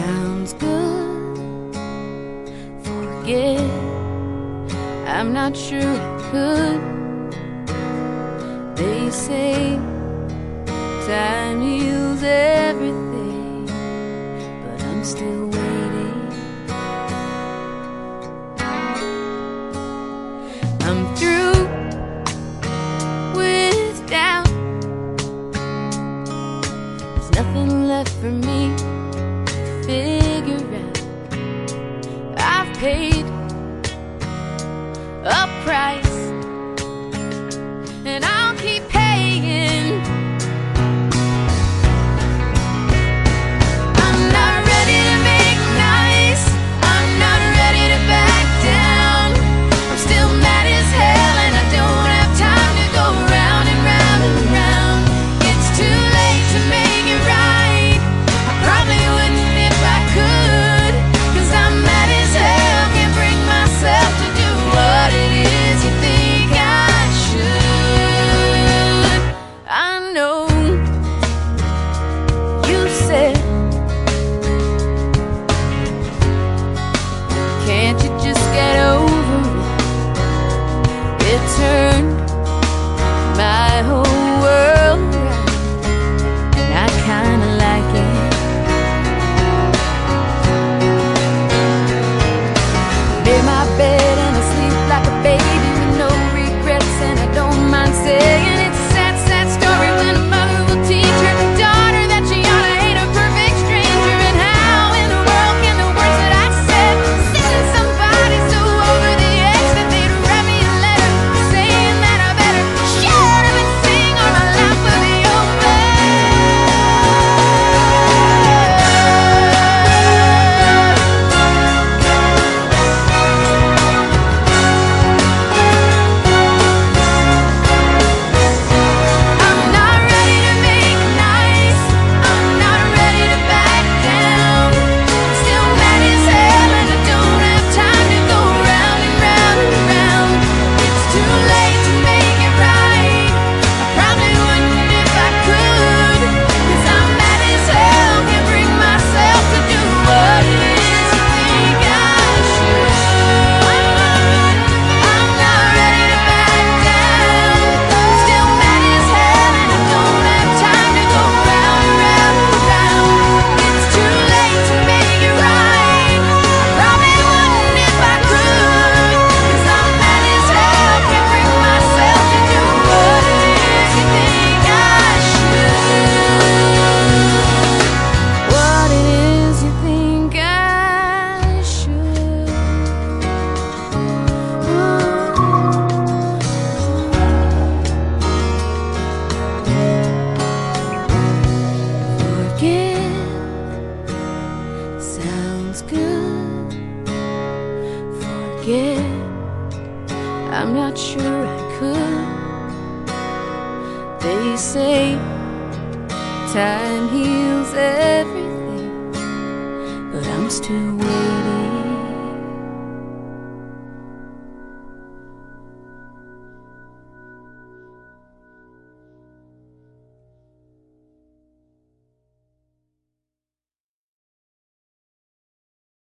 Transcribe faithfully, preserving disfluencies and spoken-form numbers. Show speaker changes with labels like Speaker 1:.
Speaker 1: sounds good. Forget, I'm not sure I could. They say time heals everything, but I'm still waiting. I'm through with doubt. There's nothing left for me to figure out. I've paid a price, and I'll keep paying. I'm not ready to make nice. I'm not ready to back down. I'm still mad as hell, and I don't have time to go round and round and round. It's too late to make it right. I probably wouldn't if I could, 'cause I'm mad as hell, can't bring myself to do what it is you think I should. I know you said, can't you just get over it? It turned my whole world around, and I kinda like it. Made my bed and I sleep like a baby with no regrets, and I don't mind saying it's a sad, sad story when a mother will teach her daughter that she ought to hate a perfect stranger. And how in the world can the words that I said send somebody so over the edge that they'd write me a letter saying that I better shut up and sing or my life will be over. I'm not ready to make nice. I'm not ready to back down. I'm still mad as hell, and I don't have time to go round and round and round. It's too late to make it right. I probably wouldn't if I could, 'cause I'm mad as hell, can't bring myself to do what it is you think I should. I'm not ready to back down. I'm still mad as hell, and I don't have time to go round and round and round. It's too late to make it right. I probably wouldn't if I could, 'cause I'm mad as hell, can't bring myself to do what it is you think I should. What it is you think I should. Forget sounds good. Forget, I'm not sure I could. They say time heals everything, but I'm still waiting.